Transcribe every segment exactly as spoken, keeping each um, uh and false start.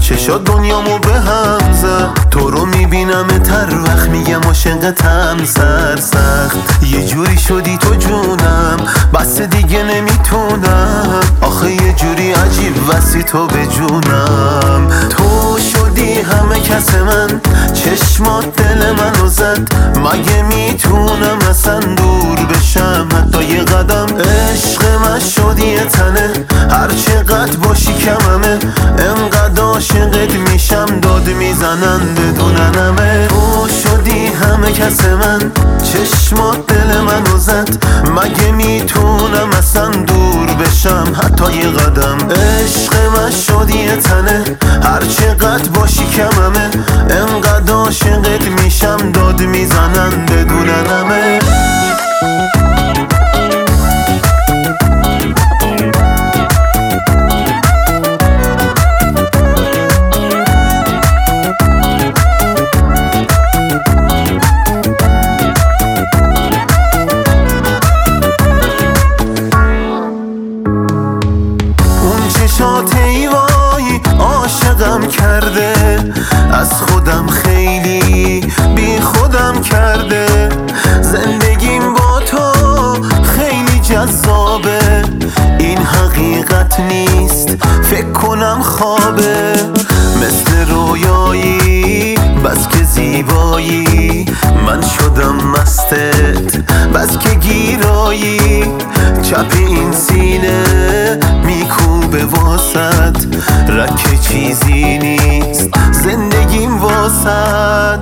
چشات دنیامو به هم زد. تو رو میبینم تر وقت میگم عاشقتم سر سخت. یه جوری شدی تو جونم بس دیگه نمیتونم. آخه یه جوری عجیب وسی تو به جونم. تو شدی همه کس من، چشمات دل منو زد. مگه میتونم اصلا دور بشم حتی یه قدم؟ عشق من شدی یه تنه، هر چقدر باشی کممه. انقدر عاشقت میشم داد میزنن بدوننمه. تو شدی همه کس من، چشمات دل منو زد. مگه میتونم اصلا دور بشم حتی یه قدم؟ عشق من شدی یه تنه، هر چقدر باشی کممه. انقدر عاشقت میشم داد میزنن بدوننمه. چشات ای وای عاشقم کرده، از خودم خیلی بی خودم کرده. زندگیم با تو خیلی جذابه، این حقیقت نیست فکر کنم خوابه. مثل رویایی بس که زیبایی، من شدم مستت بس که گیرایی. چپ این سینه میکوبه واسد، رکه چیزی نیست زندگیم واسد.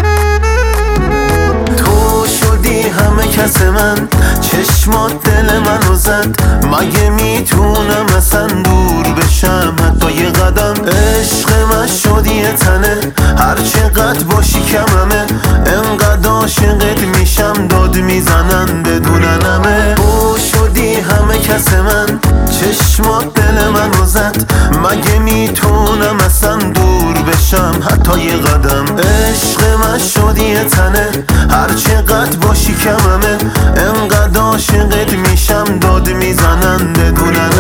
تو شدی همه کس من، چشمات دل منو زد. مگه میتونم اصلا دور بشم حتی یه قدم؟ عشق من شدی یه تنه، هر چقدر باشی کممه. انقدر عاشقت میشم داد میزنن بدوننمه. تو شدی همه کس من، چشمات دل منو زد. مگه میتونم اصلا دور بشم حتی یه قدم؟ عشق من شدی یه تنه، هر چقدر باشی کممه. انقدر عاشقت میشم داد میزنن بدونن